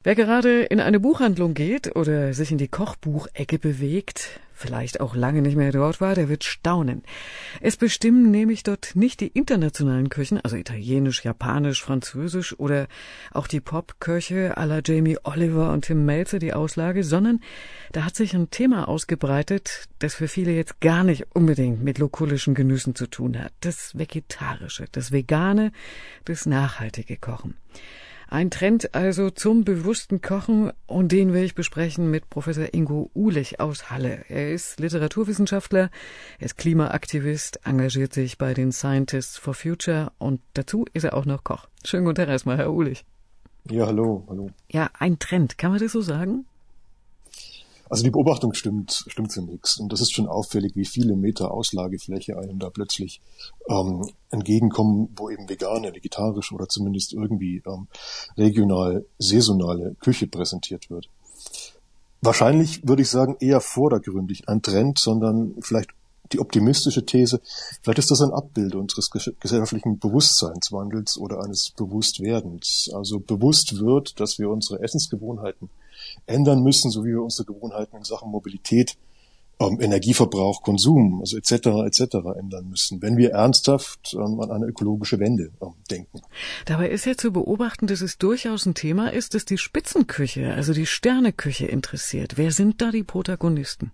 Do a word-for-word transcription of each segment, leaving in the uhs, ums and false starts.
Wer gerade in eine Buchhandlung geht oder sich in die Kochbuchecke bewegt, vielleicht auch lange nicht mehr dort war, der wird staunen. Es bestimmen nämlich dort nicht die internationalen Küchen, also Italienisch, Japanisch, Französisch oder auch die Popköche à la Jamie Oliver und Tim Melzer die Auslage, sondern da hat sich ein Thema ausgebreitet, das für viele jetzt gar nicht unbedingt mit lokulischen Genüssen zu tun hat. Das Vegetarische, das Vegane, das nachhaltige Kochen. Ein Trend also zum bewussten Kochen, und den will ich besprechen mit Professor Ingo Uhlich aus Halle. Er ist Literaturwissenschaftler, er ist Klimaaktivist, engagiert sich bei den Scientists for Future und dazu ist er auch noch Koch. Schönen guten Tag erstmal, Herr Uhlich. Ja, hallo, hallo. Ja, ein Trend, kann man das so sagen? Also die Beobachtung stimmt, stimmt für nichts. Und das ist schon auffällig, wie viele Meter Auslagefläche einem da plötzlich ähm, entgegenkommen, wo eben vegane, vegetarische oder zumindest irgendwie ähm, regional, saisonale Küche präsentiert wird. Wahrscheinlich würde ich sagen, eher vordergründig ein Trend, sondern vielleicht die optimistische These, vielleicht ist das ein Abbild unseres gesellschaftlichen Bewusstseinswandels oder eines Bewusstwerdens. Also bewusst wird, dass wir unsere Essensgewohnheiten ändern müssen, so wie wir unsere Gewohnheiten in Sachen Mobilität, ähm, Energieverbrauch, Konsum, also et cetera et cetera ändern müssen, wenn wir ernsthaft ähm, an eine ökologische Wende ähm, denken. Dabei ist ja zu beobachten, dass es durchaus ein Thema ist, das die Spitzenküche, also die Sterneküche interessiert. Wer sind da die Protagonisten?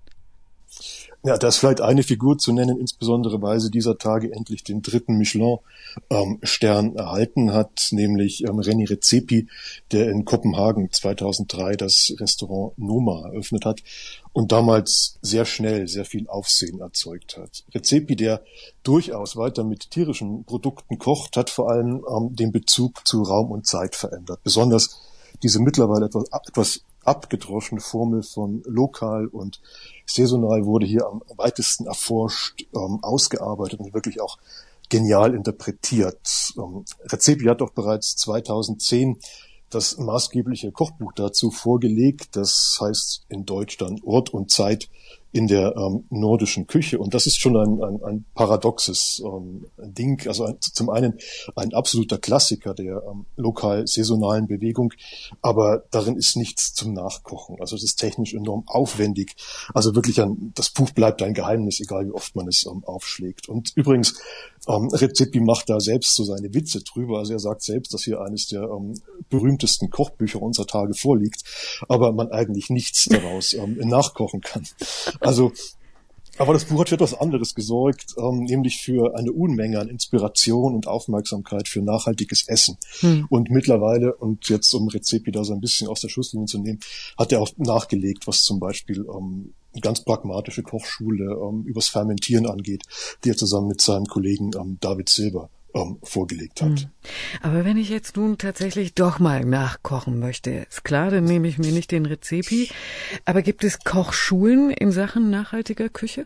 Ja, da ist vielleicht eine Figur zu nennen, insbesondere weil sie dieser Tage endlich den dritten Michelin-Stern ähm, erhalten hat, nämlich ähm, René Redzepi, der in Kopenhagen zweitausenddrei das Restaurant Noma eröffnet hat und damals sehr schnell sehr viel Aufsehen erzeugt hat. Redzepi, der durchaus weiter mit tierischen Produkten kocht, hat vor allem ähm, den Bezug zu Raum und Zeit verändert. Besonders diese mittlerweile etwas, etwas abgedroschene Formel von lokal und saisonal wurde hier am weitesten erforscht, ähm, ausgearbeitet und wirklich auch genial interpretiert. Ähm, Redzepi hat auch bereits zweitausendzehn das maßgebliche Kochbuch dazu vorgelegt. Das heißt in Deutsch dann Ort und Zeit in der ähm, nordischen Küche. Und das ist schon ein, ein, ein paradoxes ähm, Ding. Also ein, zum einen ein absoluter Klassiker der ähm, lokal-saisonalen Bewegung, aber darin ist nichts zum Nachkochen. Also es ist technisch enorm aufwendig. Also wirklich ein, das Buch bleibt ein Geheimnis, egal wie oft man es ähm, aufschlägt. Und übrigens, ähm, Redzepi macht da selbst so seine Witze drüber. Also er sagt selbst, dass hier eines der ähm, berühmtesten Kochbücher unserer Tage vorliegt, aber man eigentlich nichts daraus ähm, nachkochen kann. Also, aber das Buch hat für etwas anderes gesorgt, ähm, nämlich für eine Unmenge an Inspiration und Aufmerksamkeit für nachhaltiges Essen. Hm. Und mittlerweile, und jetzt um Redzepi da so ein bisschen aus der Schusslinie zu nehmen, hat er auch nachgelegt, was zum Beispiel ähm, eine ganz pragmatische Kochschule ähm, übers Fermentieren angeht, die er zusammen mit seinem Kollegen ähm, David Silber ähm, vorgelegt hat. Aber wenn ich jetzt nun tatsächlich doch mal nachkochen möchte, ist klar, dann nehme ich mir nicht den Redzepi. Aber gibt es Kochschulen in Sachen nachhaltiger Küche?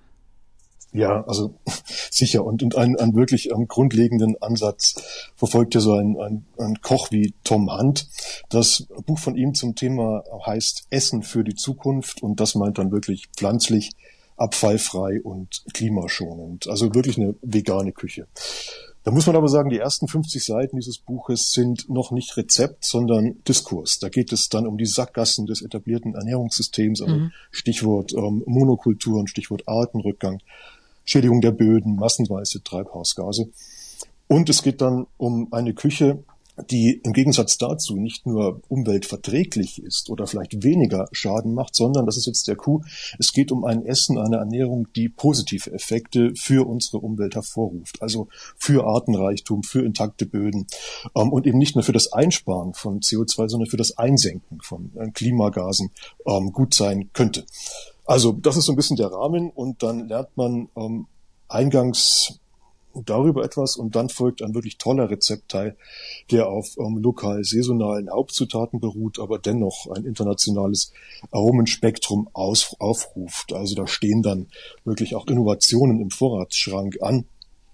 Ja, also sicher. Und, und einen, einen wirklich ähm, grundlegenden Ansatz verfolgt ja so ein, ein, ein Koch wie Tom Hunt. Das Buch von ihm zum Thema heißt Essen für die Zukunft, und das meint dann wirklich pflanzlich, abfallfrei und klimaschonend. Also wirklich eine vegane Küche. Da muss man aber sagen, die ersten fünfzig Seiten dieses Buches sind noch nicht Rezept, sondern Diskurs. Da geht es dann um die Sackgassen des etablierten Ernährungssystems, also mhm. Stichwort ähm, Monokulturen, Stichwort Artenrückgang, Schädigung der Böden, massenweise Treibhausgase. Und es geht dann um eine Küche, die im Gegensatz dazu nicht nur umweltverträglich ist oder vielleicht weniger Schaden macht, sondern, das ist jetzt der Coup, es geht um ein Essen, eine Ernährung, die positive Effekte für unsere Umwelt hervorruft. Also für Artenreichtum, für intakte Böden ähm, und eben nicht nur für das Einsparen von C O zwei, sondern für das Einsenken von äh, Klimagasen ähm, gut sein könnte. Also das ist so ein bisschen der Rahmen, und dann lernt man ähm, eingangs darüber etwas, und dann folgt ein wirklich toller Rezeptteil, der auf ähm, lokal saisonalen Hauptzutaten beruht, aber dennoch ein internationales Aromenspektrum aus, aufruft. Also da stehen dann wirklich auch Innovationen im Vorratsschrank an.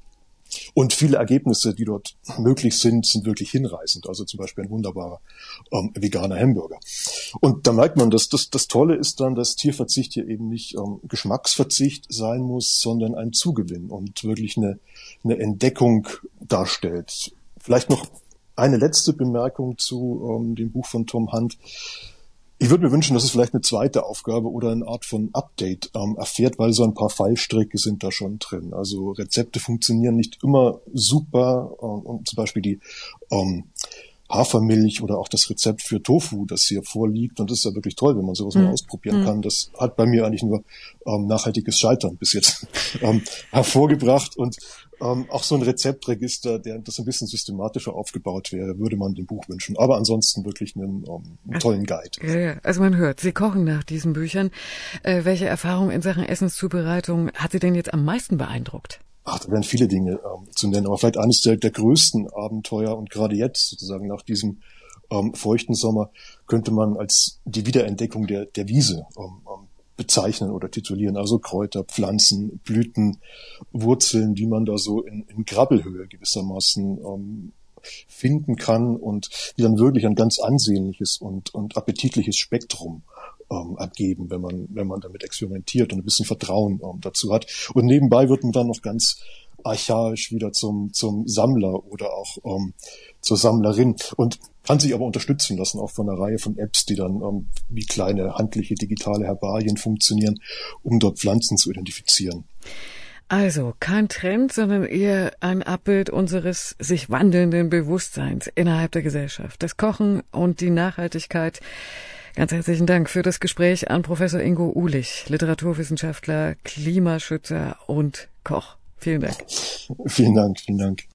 Und viele Ergebnisse, die dort möglich sind, sind wirklich hinreißend. Also zum Beispiel ein wunderbarer ähm, veganer Hamburger. Und da merkt man, dass das, das Tolle ist dann, dass Tierverzicht hier eben nicht ähm, Geschmacksverzicht sein muss, sondern ein Zugewinn und wirklich eine, eine Entdeckung darstellt. Vielleicht noch eine letzte Bemerkung zu ähm, dem Buch von Tom Hunt. Ich würde mir wünschen, dass es vielleicht eine zweite Aufgabe oder eine Art von Update ähm, erfährt, weil so ein paar Fallstricke sind da schon drin. Also Rezepte funktionieren nicht immer super. Ähm, und zum Beispiel die ähm, Hafermilch oder auch das Rezept für Tofu, das hier vorliegt. Und das ist ja wirklich toll, wenn man sowas mhm. mal ausprobieren mhm. kann. Das hat bei mir eigentlich nur ähm, nachhaltiges Scheitern bis jetzt ähm, hervorgebracht. Und ähm, auch so ein Rezeptregister, der das ein bisschen systematischer aufgebaut wäre, würde man dem Buch wünschen. Aber ansonsten wirklich einen, um, einen tollen Guide. Ja, ja. Also man hört, Sie kochen nach diesen Büchern. Äh, welche Erfahrung in Sachen Essenszubereitung hat Sie denn jetzt am meisten beeindruckt? Ach, da wären viele Dinge ähm, zu nennen, aber vielleicht eines der, der größten Abenteuer und gerade jetzt sozusagen nach diesem ähm, feuchten Sommer könnte man als die Wiederentdeckung der, der Wiese ähm, ähm, bezeichnen oder titulieren. Also Kräuter, Pflanzen, Blüten, Wurzeln, die man da so in, in Grabbelhöhe gewissermaßen ähm, finden kann und die dann wirklich ein ganz ansehnliches und, und appetitliches Spektrum ähm, abgeben, wenn man, wenn man damit experimentiert und ein bisschen Vertrauen ähm, dazu hat. Und nebenbei wird man dann noch ganz archaisch wieder zum, zum Sammler oder auch ähm, zur Sammlerin und kann sich aber unterstützen lassen, auch von einer Reihe von Apps, die dann ähm, wie kleine handliche digitale Herbarien funktionieren, um dort Pflanzen zu identifizieren. Also kein Trend, sondern eher ein Abbild unseres sich wandelnden Bewusstseins innerhalb der Gesellschaft. Das Kochen und die Nachhaltigkeit. Ganz herzlichen Dank für das Gespräch an Professor Ingo Uhlich, Literaturwissenschaftler, Klimaschützer und Koch. Vielen Dank. Vielen Dank, vielen Dank.